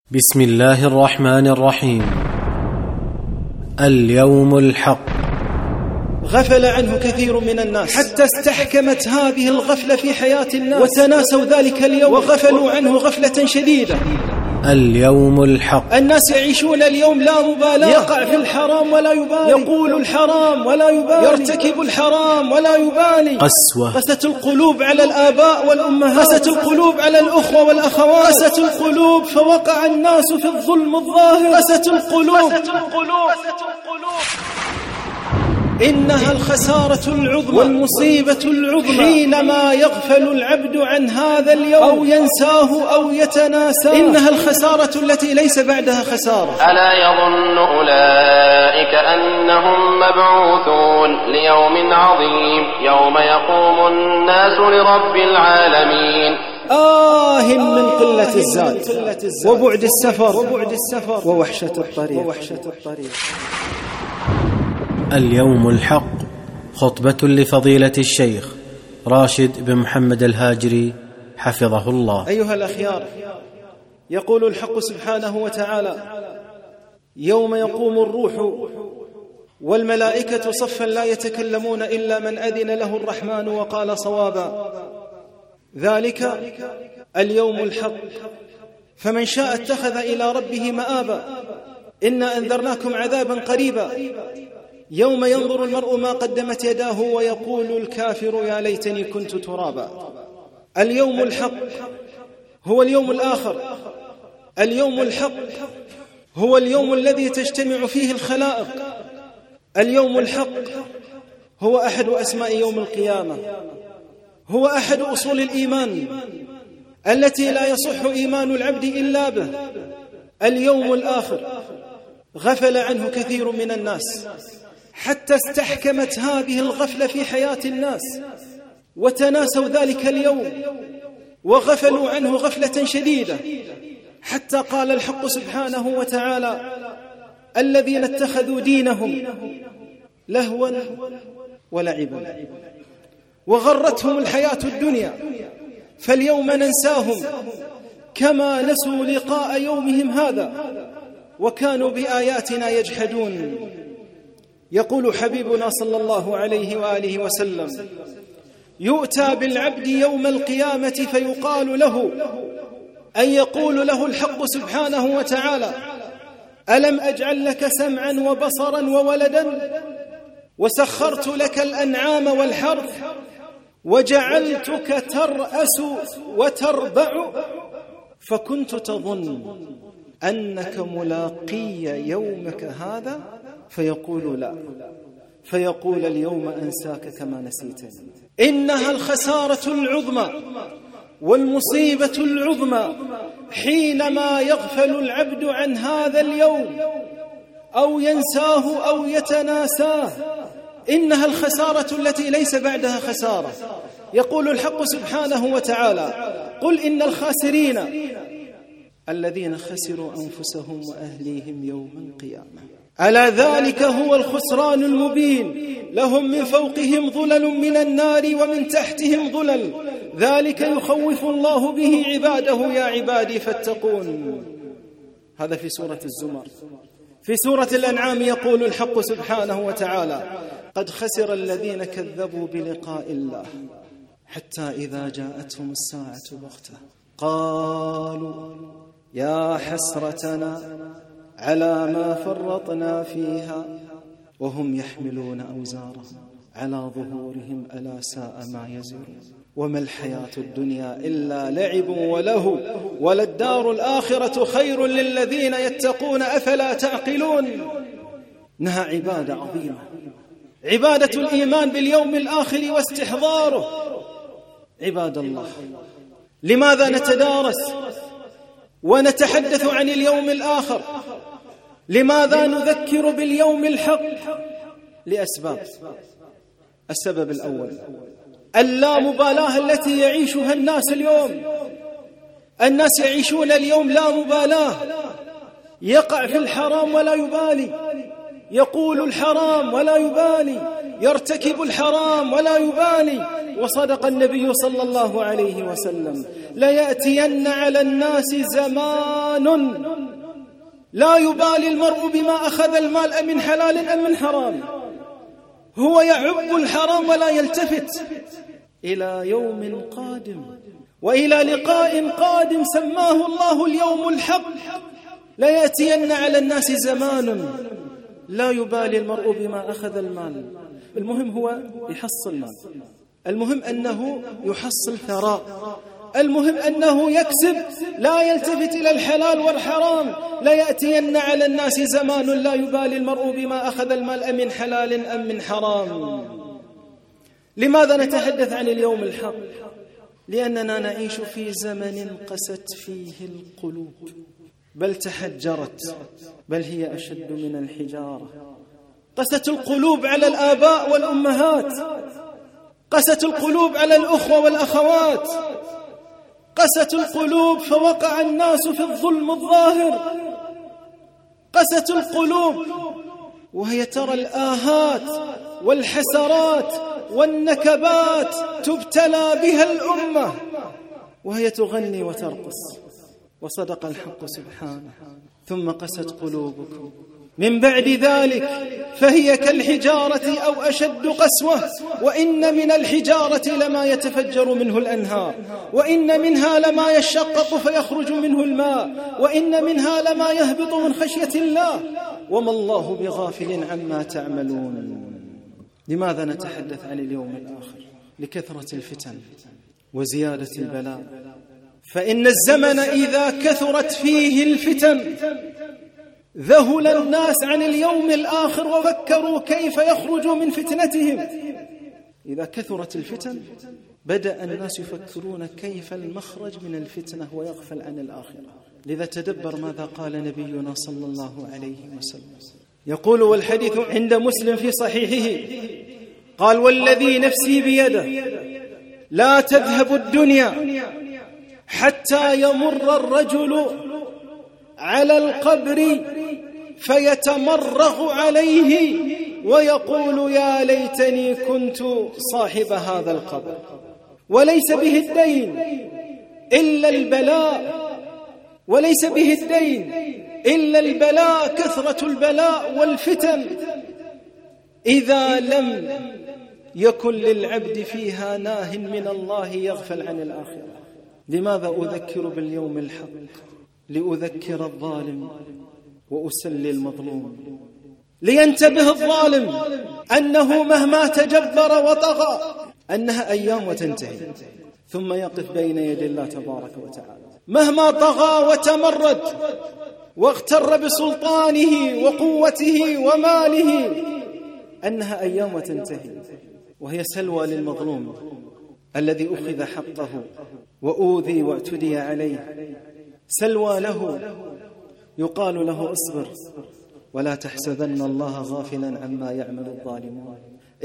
بسم الله الرحمن الرحيم. اليوم الحق. غفل عنه كثير من الناس حتى استحكمت هذه الغفلة في حياة الناس وتناسوا ذلك اليوم وغفلوا عنه غفلة شديدة. اليوم الحق. الناس يعيشون اليوم لا مبالاة، يقع في الحرام ولا يبالي، يقول الحرام ولا يبالي، يرتكب الحرام ولا يبالي. قسوة. قست القلوب على الآباء والأمهات، قست القلوب على الأخوة والأخوات، قست القلوب فوقع الناس في الظلم الظاهر، قست القلوب. إنها الخسارة العظمى والمصيبة العظمى حينما يغفل العبد عن هذا اليوم أو ينساه أو يتناساه. إنها الخسارة التي ليس بعدها خسارة. ألا يظن أولئك أنهم مبعوثون ليوم عظيم يوم يقوم الناس لرب العالمين. من قلة الزاد وبعد السفر ووحشة الطريق. اليوم الحق. خطبة لفضيلة الشيخ راشد بن محمد الهاجري حفظه الله. أيها الأخيار، يقول الحق سبحانه وتعالى: يوم يقوم الروح والملائكة صفا لا يتكلمون إلا من أذن له الرحمن وقال صوابا. ذلك اليوم الحق، فمن شاء اتخذ إلى ربه مآبا. إنا أنذرناكم عذابا قريبا يوم ينظر المرء ما قدمت يداه ويقول الكافر يا ليتني كنت ترابا. اليوم الحق هو اليوم الآخر. اليوم الحق هو اليوم الذي تجتمع فيه الخلائق. اليوم الحق هو أحد أسماء يوم القيامة، هو أحد أصول الإيمان التي لا يصح إيمان العبد إلا به. اليوم الآخر غفل عنه كثير من الناس حتى استحكمت هذه الغفلة في حياة الناس وتناسوا ذلك اليوم وغفلوا عنه غفلة شديدة، حتى قال الحق سبحانه وتعالى: الذين اتخذوا دينهم لهوا ولعبا وغرتهم الحياة الدنيا فاليوم ننساهم كما نسوا لقاء يومهم هذا وكانوا بآياتنا يجحدون. يقول حبيبنا صلى الله عليه وآله وسلم: يؤتى بالعبد يوم القيامة فيقال له، أن يقول له الحق سبحانه وتعالى: ألم أجعل لك سمعا وبصرا وولدا وسخرت لك الأنعام والحرث وجعلتك ترأس وتربع فكنت تظن أنك ملاقي يومك هذا؟ فيقول لا، فيقول اليوم أنساك كما نسيتني. إنها الخسارة العظمى والمصيبة العظمى حينما يغفل العبد عن هذا اليوم أو ينساه أو يتناساه. إنها الخسارة التي ليس بعدها خسارة. يقول الحق سبحانه وتعالى: قل إن الخاسرين الذين خسروا أنفسهم وأهليهم يوم القيامة ألا ذلك هو الخسران المبين. لهم من فوقهم ظلل من النار ومن تحتهم ظلل، ذلك يخوف الله به عباده يا عبادي فاتقون. هذا في سورة الزمر. في سورة الأنعام يقول الحق سبحانه وتعالى: قد خسر الذين كذبوا بلقاء الله حتى إذا جاءتهم الساعة بغتة قالوا يا حسرتنا على ما فرطنا فيها وهم يحملون أوزارهم على ظهورهم ألا ساء ما يزرون وما الحياة الدنيا إلا لعب وله وللدار الآخرة خير للذين يتقون أفلا تعقلون. إنها عبادة عظيمة، عبادة الإيمان باليوم الآخر واستحضاره. عباد الله، لماذا نتدارس ونتحدث عن اليوم الآخر؟ لماذا نذكر باليوم الحق؟ لأسباب. السبب الأول اللامبالاة التي يعيشها الناس اليوم. الناس يعيشون اليوم لا مبالاة، يقع في الحرام ولا يبالي، يقول الحرام ولا يبالي، يرتكب الحرام ولا يبالي. وصدق النبي صلى الله عليه وسلم: ليأتين على الناس زمان لا يبالي المرء بما أخذ المال أم من حلال أم من حرام، هو يعب الحرام ولا يلتفت. إلى يوم قادم وإلى لقاء قادم سماه الله اليوم الحق. لا يأتين على الناس زمان لا يبالي المرء بما أخذ المال، المهم هو يحصل مال، المهم أنه يحصل ثراء، المهم أنه يكسب، لا يلتفت إلى الحلال والحرام. لا يأتين على الناس زمان لا يبالي المرء بما أخذ المال أم من حلال أم من حرام. لماذا نتحدث عن اليوم الحق؟ لأننا نعيش في زمن قست فيه القلوب، بل تحجرت، بل هي أشد من الحجارة. قست القلوب على الآباء والأمهات، قست القلوب على الأخوة والأخوات، قست القلوب فوقع الناس في الظلم الظاهر. قست القلوب وهي ترى الآهات والحسرات والنكبات تبتلى بها الأمة وهي تغني وترقص. وصدق الحق سبحانه: ثم قست قلوبكم من بعد ذلك فهي كالحجارة أو أشد قسوة، وإن من الحجارة لما يتفجر منه الأنهار، وإن منها لما يشقق فيخرج منه الماء، وإن منها لما يهبط من خشية الله، وما الله بغافل عما تعملون. لماذا نتحدث عن اليوم الآخر؟ لكثرة الفتن وزيادة البلاء. فإن الزمن إذا كثرت فيه الفتن ذهل الناس عن اليوم الآخر وفكروا كيف يخرجوا من فتنتهم. إذا كثرت الفتن بدأ الناس يفكرون كيف المخرج من الفتنة ويغفل عن الآخرة. لذا تدبر ماذا قال نبينا صلى الله عليه وسلم، يقول والحديث عند مسلم في صحيحه، قال: والذي نفسي بيده لا تذهب الدنيا حتى يمر الرجل على القبر فيتمرغ عليه ويقول: يا ليتني كنت صاحب هذا القبر. وليس به الدين إلا البلاء، وليس به الدين إلا البلاء، كثرة البلاء والفتن إذا لم يكن للعبد فيها ناه من الله يغفل عن الآخرة. لماذا أذكر باليوم الحق؟ لأذكر الظالم وأسلي المظلوم، لينتبه الظالم أنه مهما تجبر وطغى أنها أيام وتنتهي، ثم يقف بين يدي الله تبارك وتعالى. مهما طغى وتمرد واغتر بسلطانه وقوته وماله أنها أيام وتنتهي، وهي سلوى للمظلوم الذي أخذ حقه وأوذي واعتدي عليه. سلوى له، يقال له: اصبر ولا تحسبن الله غافلا عما يعمل الظالمون،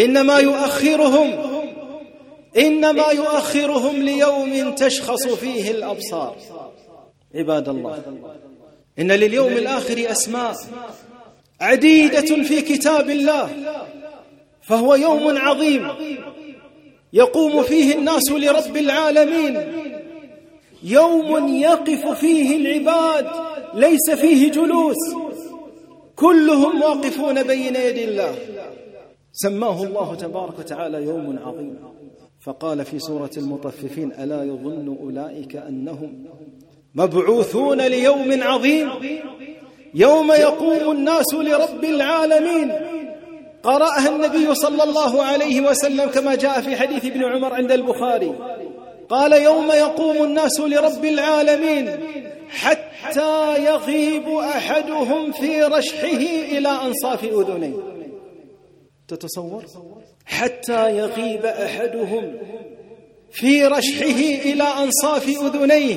إنما يؤخرهم ليوم تشخص فيه الأبصار. عباد الله، إن لليوم الآخر أسماء عديدة في كتاب الله، فهو يوم عظيم يقوم فيه الناس لرب العالمين، يوم يقف فيه العباد ليس فيه جلوس، كلهم واقفون بين يدي الله. سماه الله تبارك وتعالى يوم عظيم، فقال في سورة المطففين: ألا يظن أولئك أنهم مبعوثون ليوم عظيم يوم يقوم الناس لرب العالمين. قرأها النبي صلى الله عليه وسلم كما جاء في حديث ابن عمر عند البخاري، قال: يوم يقوم الناس لرب العالمين حتى يغيب أحدهم في رشحه إلى أنصاف أذنيه. تتصور؟ حتى يغيب أحدهم في رشحه إلى أنصاف أذنيه،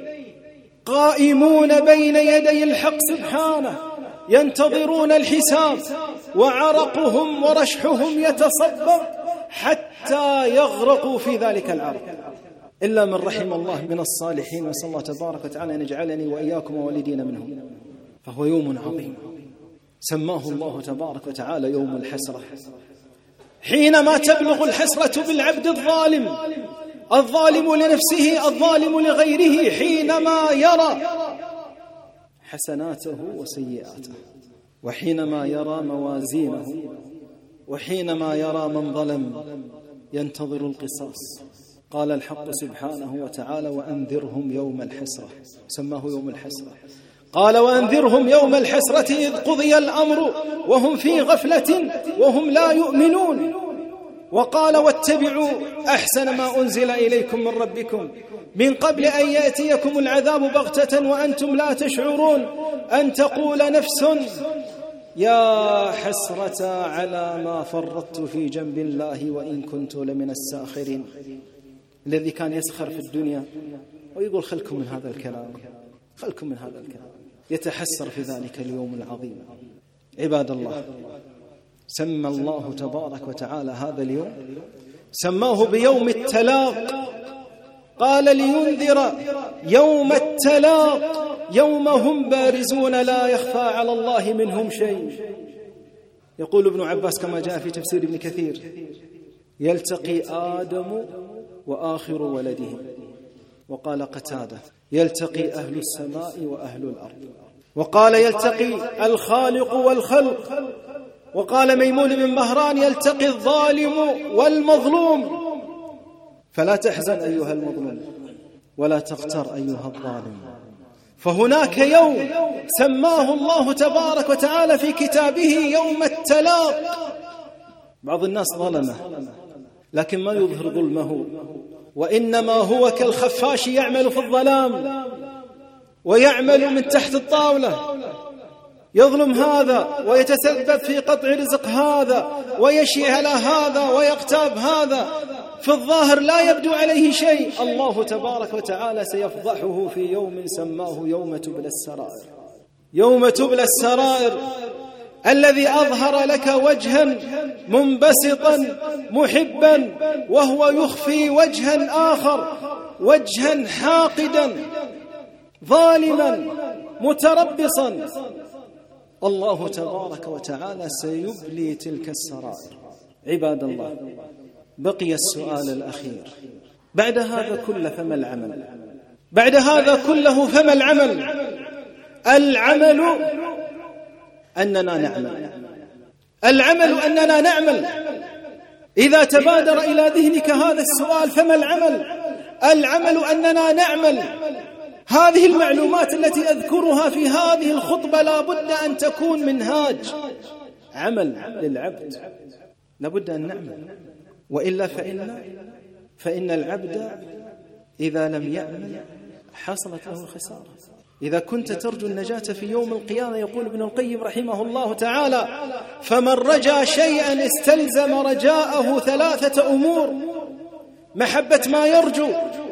قائمون بين يدي الحق سبحانه ينتظرون الحساب، وعرقهم ورشحهم يتصبب حتى يغرقوا في ذلك العرق، إلا من رحم الله من الصالحين، وصلى الله تبارك وتعالى أن يجعلني وإياكم ووالدينا منهم. فهو يوم عظيم سماه الله تبارك وتعالى يوم الحسرة، حينما تبلغ الحسرة بالعبد الظالم، الظالم لنفسه الظالم لغيره، حسناته وسيئاته، وحينما يرى موازينه وحينما يرى من ظلم ينتظر القصاص. قال الحق سبحانه وتعالى: وأنذرهم يوم الحسرة، سماه يوم الحسرة. قال: وأنذرهم يوم الحسرة إذ قضي الأمر وهم في غفلة وهم لا يؤمنون. وقال: واتبعوا أحسن ما أنزل إليكم من ربكم من قبل أن يأتيكم العذاب بغتة وأنتم لا تشعرون، أن تقول نفس يا حسرة على ما فرطت في جنب الله وإن كنت لمن الساخرين. الذي كان يسخر في الدنيا ويقول خلكم من هذا الكلام، خلكم من هذا الكلام، يتحسر في ذلك اليوم العظيم. عباد الله، سمى الله تبارك وتعالى هذا اليوم، سماه بيوم التلاق. قال: لينذر يوم التلاق يوم هم بارزون لا يخفى على الله منهم شيء. يقول ابن عباس كما جاء في تفسير ابن كثير: يلتقي آدم وآخر ولده. وقال قتادة: يلتقي أهل السماء وأهل الأرض. وقال: يلتقي الخالق والخلق. وقال ميمون بن مهران: يلتقي الظالم والمظلوم. فلا تحزن أيها المظلوم ولا تغتر أيها الظالم، فهناك يوم سماه الله تبارك وتعالى في كتابه يوم التلاق. بعض الناس ظلمه لكن ما يظهر ظلمه، وإنما هو كالخفاش يعمل في الظلام ويعمل من تحت الطاولة، يظلم هذا ويتسبب في قطع رزق هذا ويشي على هذا ويغتاب هذا، في الظاهر لا يبدو عليه شيء. الله تبارك وتعالى سيفضحه في يوم سماه يوم تبلى السرائر. يوم تبلى السرائر، الذي أظهر لك وجها منبسطا محبا وهو يخفي وجها آخر، وجها حاقدا ظالما متربصا. الله تبارك وتعالى سيبلي تلك السرائر. عباد الله، بقي السؤال الأخير: بعد هذا كله فما العمل؟ بعد هذا كله فما العمل؟ العمل أننا نعمل، العمل أننا نعمل. إذا تبادر إلى ذهنك هذا السؤال فما العمل؟ العمل أننا نعمل. هذه المعلومات التي أذكرها في هذه الخطبة لا بد أن تكون منهاج عمل للعبد، لا بد أن نعمل، وإلا فإن العبد إذا لم يعمل حصلت له الخسارة. إذا كنت ترجو النجاة في يوم القيامة، يقول ابن القيم رحمه الله تعالى: فمن رجا شيئا استلزم رجاءه 3 أمور: محبة ما يرجو،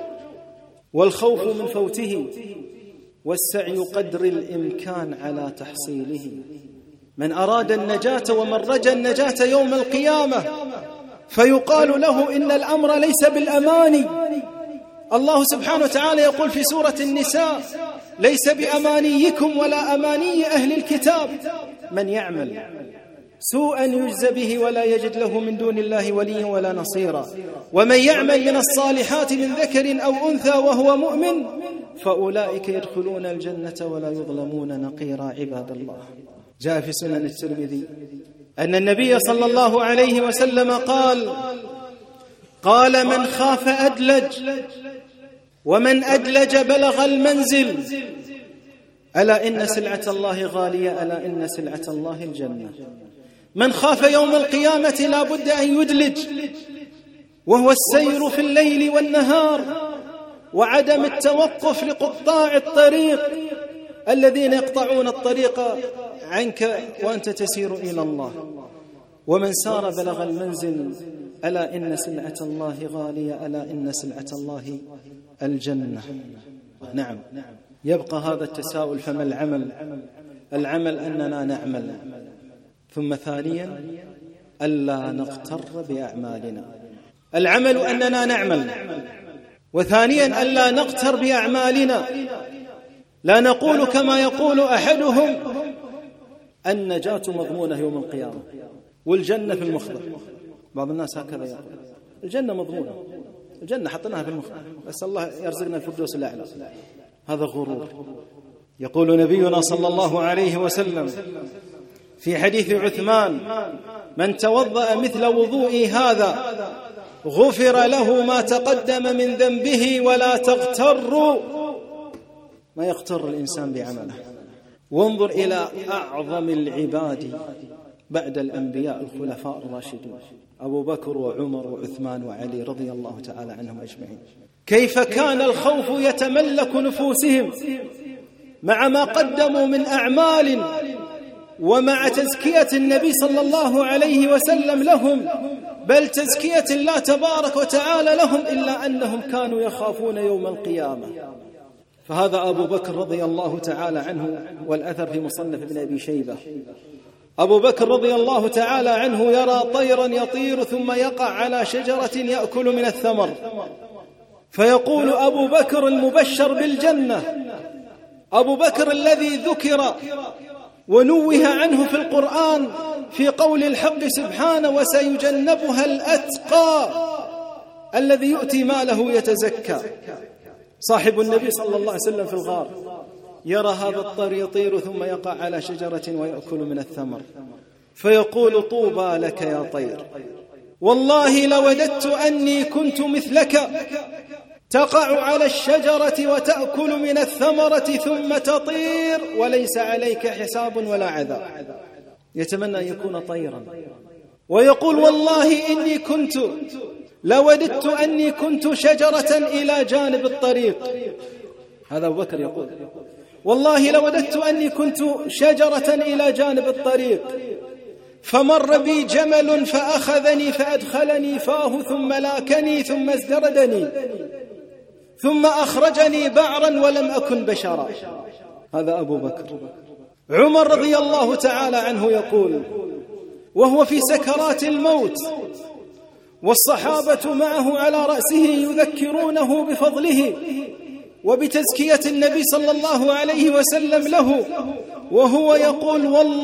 والخوف من فوته، والسعي قدر الإمكان على تحصيله. من أراد النجاة ومن رجا النجاة يوم القيامة فيقال له إن الأمر ليس بالأماني. الله سبحانه وتعالى يقول في سورة النساء: ليس بأمانيكم ولا أماني أهل الكتاب، من يعمل سوءا يجزى به ولا يجد له من دون الله وليا ولا نصيرا، ومن يعمل من الصالحات من ذكر أو أنثى وهو مؤمن فأولئك يدخلون الجنة ولا يظلمون نقيرا. عباد الله، جاء في سنن الترمذي أن النبي صلى الله عليه وسلم قال: من خاف أدلج، ومن أدلج بلغ المنزل، ألا إن سلعة الله غالية، ألا إن سلعة الله الجنة. من خاف يوم القيامة لا بد أن يدلج، وهو السير في الليل والنهار، وعدم التوقف لقطاع الطريق الذين يقطعون الطريق عنك وأنت تسير إلى الله. ومن سار بلغ المنزل، ألا إن سلعة الله غالية، ألا إن سلعة الله الجنة. نعم، يبقى هذا التساؤل: فما العمل؟ العمل أننا نعمل. ثم ثانيا: ألا نغتر بأعمالنا. العمل أننا نعمل، وثانيا ألا نغتر بأعمالنا. لا نقول كما يقول أحدهم: النجاة مضمونة يوم القيامة والجنة في المخبر. بعض الناس هكذا يقول: الجنة مضمونة، الجنة حطناها في المخبر، بس الله يرزقنا الفردوس الأعلى. هذا غرور. يقول نبينا صلى الله عليه وسلم في حديث عثمان: من توضأ مثل وضوئي هذا غفر له ما تقدم من ذنبه ولا تغتروا. ما يغتر الإنسان بعمله. وانظر إلى أعظم العباد بعد الأنبياء الخلفاء الراشدون أبو بكر وعمر وعثمان وعلي رضي الله تعالى عنهم أجمعين، كيف كان الخوف يتملك نفوسهم مع ما قدموا من أعمال ومع تزكية النبي صلى الله عليه وسلم لهم، بل تزكية الله تبارك وتعالى لهم، إلا أنهم كانوا يخافون يوم القيامة. فهذا أبو بكر رضي الله تعالى عنه، والأثر في مصنف ابن أبي شيبة. أبو بكر رضي الله تعالى عنه يرى طيرا يطير ثم يقع على شجرة يأكل من الثمر، فيقول أبو بكر المبشر بالجنة، أبو بكر الذي ذكر ونوه عنه في القرآن في قول الحق سبحانه: وسيجنبها الأتقى الذي يؤتي ماله يتزكى. صاحب النبي صلى الله عليه وسلم في الغار يرى هذا الطير يطير ثم يقع على شجرة ويأكل من الثمر، فيقول: طوبى لك يا طير، والله لوددت أني كنت مثلك، تقع على الشجرة وتأكل من الثمرة ثم تطير وليس عليك حساب ولا عذاب. يتمنى أن يكون طيرا. ويقول: والله إني لوددت أني كنت شجرة إلى جانب الطريق. هذا أبو بكر يقول: والله لوددت أني كنت شجرة إلى جانب الطريق، فمر بي جمل فأخذني فأدخلني فاه ثم لاكني ثم ازدردني ثم أخرجني بعرا ولم أكن بشرا. هذا أبو بكر. عمر رضي الله تعالى عنه يقول وهو في سكرات الموت والصحابة معه على رأسه يذكرونه بفضله وبتزكية النبي صلى الله عليه وسلم له، وهو يقول: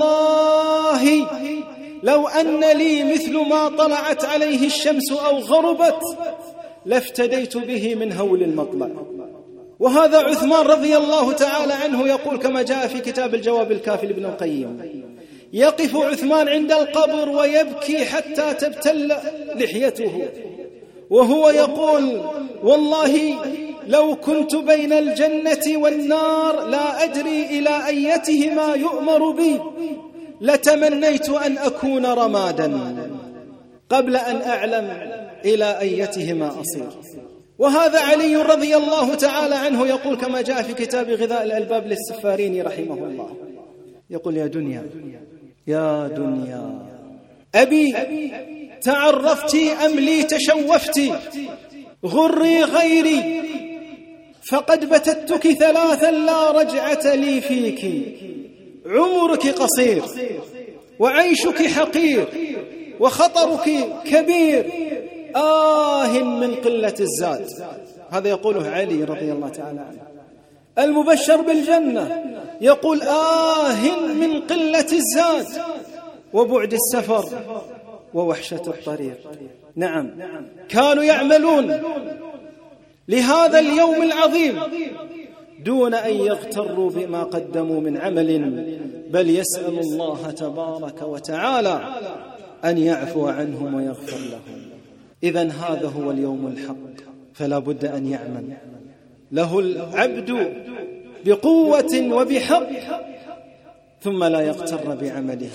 والله لو أن لي مثل ما طلعت عليه الشمس أو غربت لافتديت به من هول المطلع. وهذا عثمان رضي الله تعالى عنه يقول كما جاء في كتاب الجواب الكافي لابن القيم: يقف عثمان عند القبر ويبكي حتى تبتل لحيته، وهو يقول: والله لو كنت بين الجنة والنار لا أدري إلى أيتهما يؤمر بي لتمنيت أن أكون رمادا قبل أن أعلم إلى أيتهما أصير. وهذا علي رضي الله تعالى عنه يقول كما جاء في كتاب غذاء الألباب للسفاريني رحمه الله، يقول: يا دنيا يا دنيا أبي تعرفت أم لي تشوفت، غري غيري فقد بتتك ثلاثا لا رجعة لي فيك، عمرك قصير وعيشك حقير وخطرك كبير، من قلة الزاد. هذا يقوله علي رضي الله تعالى عنه. المبشر بالجنة يقول: من قلة الزاد وبعد السفر ووحشة الطريق. نعم، كانوا يعملون لهذا اليوم العظيم دون أن يغتروا بما قدموا من عمل، بل يسأل الله تبارك وتعالى أن يعفو عنهم ويغفر لهم. إذن هذا هو اليوم الحق، فلا بد أن يعمل له العبد بقوة وبحق ثم لا يغتر بعمله.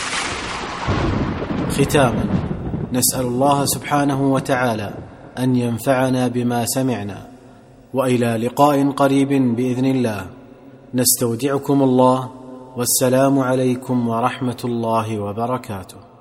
ختاما، نسأل الله سبحانه وتعالى أن ينفعنا بما سمعنا، وإلى لقاء قريب بإذن الله. نستودعكم الله، والسلام عليكم ورحمة الله وبركاته.